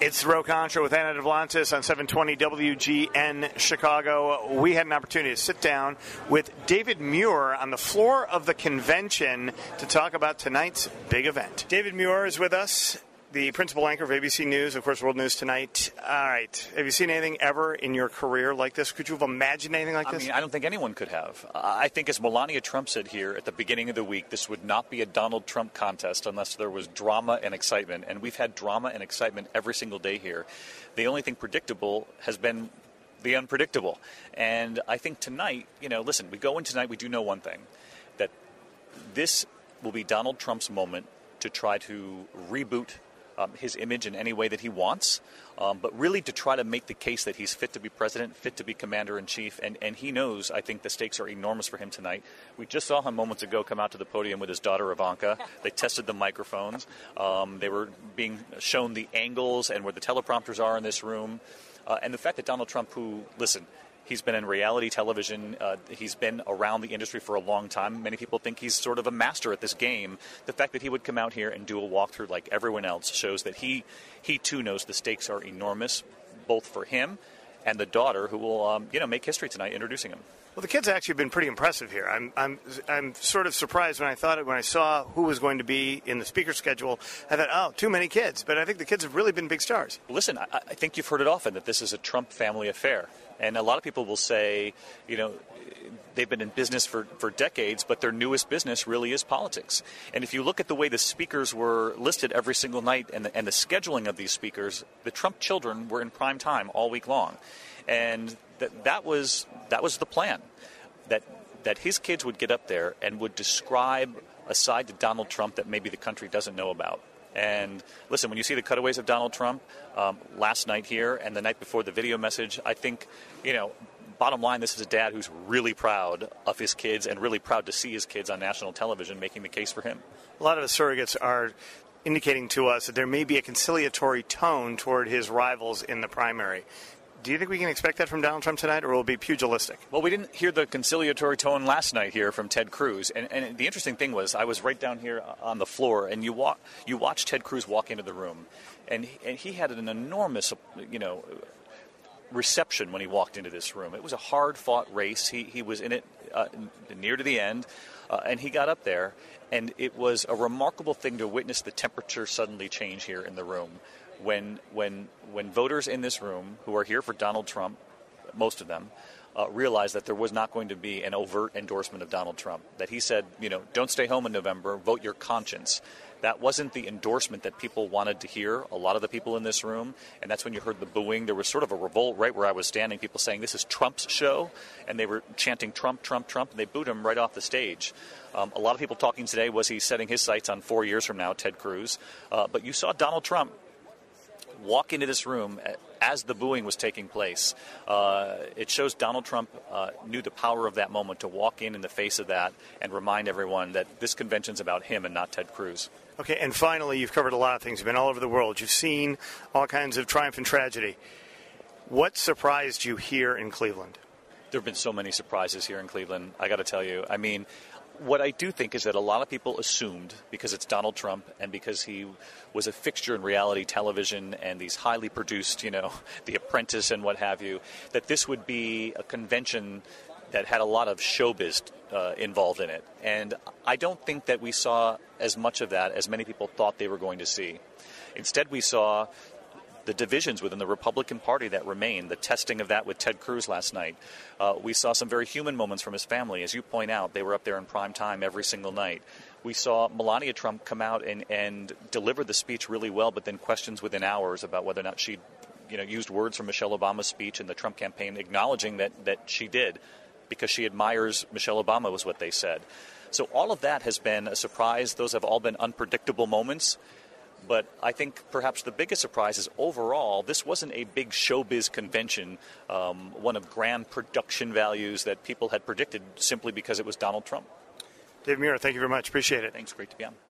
It's Roe Contra with Anna Duplantis on 720 WGN Chicago. We had an opportunity to sit down with David Muir on the floor of the convention to talk about tonight's big event. David Muir is with us, the principal anchor of ABC News, of course, World News Tonight. All right. Have you seen anything ever in your career like this? Could you have imagined anything like this? I mean, I don't think anyone could have. I think, as Melania Trump said here at the beginning of the week, this would not be a Donald Trump contest unless there was drama and excitement. And we've had drama and excitement every single day here. The only thing predictable has been the unpredictable. And I think tonight, listen, we go in tonight, we do know one thing, that this will be Donald Trump's moment to try to reboot his image in any way that he wants, but really to try to make the case that he's fit to be president, fit to be commander-in-chief, and he knows, I think, the stakes are enormous for him tonight. We just saw him moments ago come out to the podium with his daughter Ivanka. They tested the microphones. They were being shown the angles and where the teleprompters are in this room. And the fact that Donald Trump, he's been in reality television. He's been around the industry for a long time. Many people think he's sort of a master at this game. The fact that he would come out here and do a walkthrough like everyone else shows that he too knows the stakes are enormous, both for him and the daughter, who will make history tonight introducing him. Well, the kids have actually been pretty impressive here. I'm sort of surprised when I saw who was going to be in the speaker schedule. I thought, oh, too many kids. But I think the kids have really been big stars. Listen, I think you've heard it often that this is a Trump family affair. And a lot of people will say, they've been in business for decades, but their newest business really is politics. And if you look at the way the speakers were listed every single night and the scheduling of these speakers, the Trump children were in prime time all week long. And that was the plan, that his kids would get up there and would describe a side to Donald Trump that maybe the country doesn't know about. And listen, when you see the cutaways of Donald Trump last night here and the night before the video message, I think, bottom line, this is a dad who's really proud of his kids and really proud to see his kids on national television making the case for him. A lot of the surrogates are indicating to us that there may be a conciliatory tone toward his rivals in the primary. Do you think we can expect that from Donald Trump tonight, or will it be pugilistic? Well, we didn't hear the conciliatory tone last night here from Ted Cruz. And the interesting thing was, I was right down here on the floor, and you watch Ted Cruz walk into the room, and he had an enormous, reception when he walked into this room. It was a hard-fought race. He was in it near to the end, and he got up there, and it was a remarkable thing to witness the temperature suddenly change here in the room. When voters in this room who are here for Donald Trump, most of them, realized that there was not going to be an overt endorsement of Donald Trump, that he said, don't stay home in November, vote your conscience. That wasn't the endorsement that people wanted to hear, a lot of the people in this room, and that's when you heard the booing. There was sort of a revolt right where I was standing, people saying, this is Trump's show, and they were chanting Trump, Trump, Trump, and they booed him right off the stage. A lot of people talking today, was he setting his sights on 4 years from now, Ted Cruz? But you saw Donald Trump walk into this room as the booing was taking place. It shows Donald Trump knew the power of that moment to walk in the face of that and remind everyone that this convention's about him and not Ted Cruz. Okay, and finally, you've covered a lot of things. You've been all over the world. You've seen all kinds of triumph and tragedy. What surprised you here in Cleveland? There have been so many surprises here in Cleveland, I got to tell you. I mean, what I do think is that a lot of people assumed, because it's Donald Trump and because he was a fixture in reality television and these highly produced, The Apprentice and what have you, that this would be a convention that had a lot of showbiz involved in it. And I don't think that we saw as much of that as many people thought they were going to see. Instead, we saw the divisions within the Republican Party that remain, the testing of that with Ted Cruz last night. We saw some very human moments from his family. As you point out, they were up there in prime time every single night. We saw Melania Trump come out and deliver the speech really well, but then questions within hours about whether or not she used words from Michelle Obama's speech in the Trump campaign, acknowledging that she did, because she admires Michelle Obama, was what they said. So all of that has been a surprise. Those have all been unpredictable moments. But I think perhaps the biggest surprise is overall, this wasn't a big showbiz convention, one of grand production values that people had predicted simply because it was Donald Trump. Dave Muir, thank you very much. Appreciate it. Thanks. Great to be on.